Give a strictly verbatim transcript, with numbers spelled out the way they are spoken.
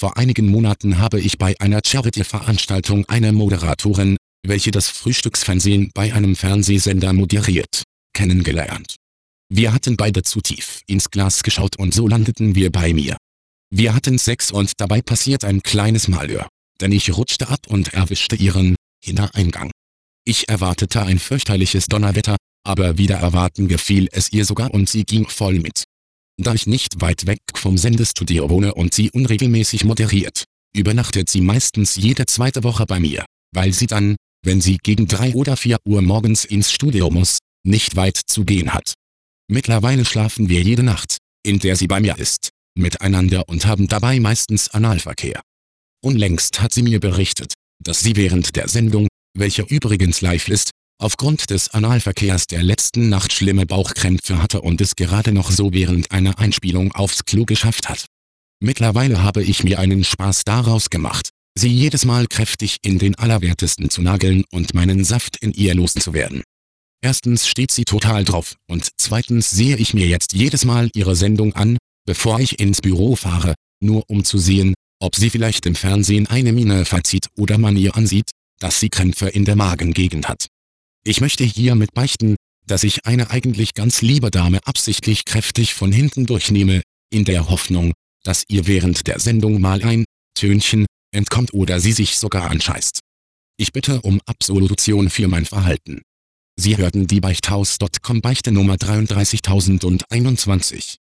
Vor einigen Monaten habe ich bei einer Charity-Veranstaltung eine Moderatorin, welche das Frühstücksfernsehen bei einem Fernsehsender moderiert, kennengelernt. Wir hatten beide zu tief ins Glas geschaut und so landeten wir bei mir. Wir hatten Sex und dabei passiert ein kleines Malheur, denn ich rutschte ab und erwischte ihren Hintereingang. Ich erwartete ein fürchterliches Donnerwetter, aber wider Erwarten gefiel es ihr sogar und sie ging voll mit. Da ich nicht weit weg vom Sendestudio wohne und sie unregelmäßig moderiert, übernachtet sie meistens jede zweite Woche bei mir, weil sie dann, wenn sie gegen drei oder vier Uhr morgens ins Studio muss, nicht weit zu gehen hat. Mittlerweile schlafen wir jede Nacht, in der sie bei mir ist, miteinander und haben dabei meistens Analverkehr. Unlängst hat sie mir berichtet, dass sie während der Sendung, welche übrigens live ist, aufgrund des Analverkehrs der letzten Nacht schlimme Bauchkrämpfe hatte und es gerade noch so während einer Einspielung aufs Klo geschafft hat. Mittlerweile habe ich mir einen Spaß daraus gemacht, sie jedes Mal kräftig in den Allerwertesten zu nageln und meinen Saft in ihr loszuwerden. Erstens steht sie total drauf und zweitens sehe ich mir jetzt jedes Mal ihre Sendung an, bevor ich ins Büro fahre, nur um zu sehen, ob sie vielleicht im Fernsehen eine Miene verzieht oder man ihr ansieht, dass sie Krämpfe in der Magengegend hat. Ich möchte hiermit beichten, dass ich eine eigentlich ganz liebe Dame absichtlich kräftig von hinten durchnehme, in der Hoffnung, dass ihr während der Sendung mal ein Tönchen entkommt oder sie sich sogar anscheißt. Ich bitte um Absolution für mein Verhalten. Sie hörten die Beichthaus Punkt com Beichte Nummer dreiunddreißigtausendeinundzwanzig.